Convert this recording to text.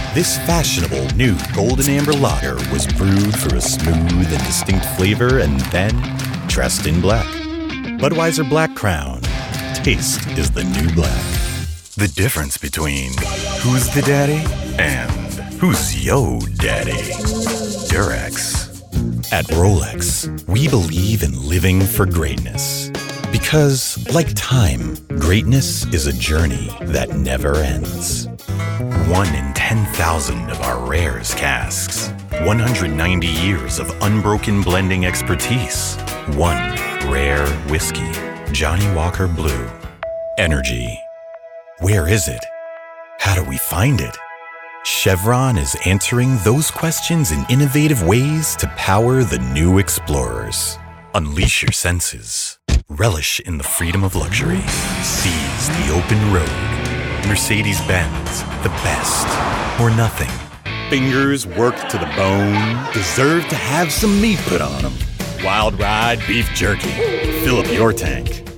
This fashionable new golden amber lager was brewed for a smooth and distinct flavor and then dressed in black. Budweiser Black Crown. Taste is the new black. The difference between who's the daddy and who's yo daddy. Durex. At Rolex, we believe in living for greatness. Because, like time, greatness is a journey that never ends. 1 in 10,000 of our rarest casks. 190 years of unbroken blending expertise. One rare whiskey. Johnny Walker Blue. Energy. Where is it? How do we find it? Chevron is answering those questions in innovative ways to power the new explorers. Unleash your senses. Relish in the freedom of luxury. Seize the open road. Mercedes-Benz, the best or nothing. Fingers worked to the bone, deserve to have some meat put on them. Wild Ride Beef Jerky. Fill up your tank.